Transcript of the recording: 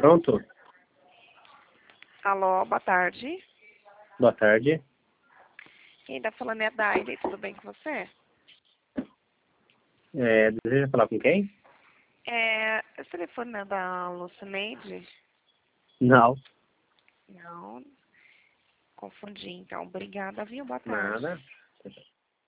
Pronto? Alô, boa tarde. Boa tarde. Quem tá falando é a Daile, tudo bem com você? Deseja falar com quem? Esse telefone é da Lucineide? Não. Não, confundi então. Obrigada, viu? Boa tarde. Nada.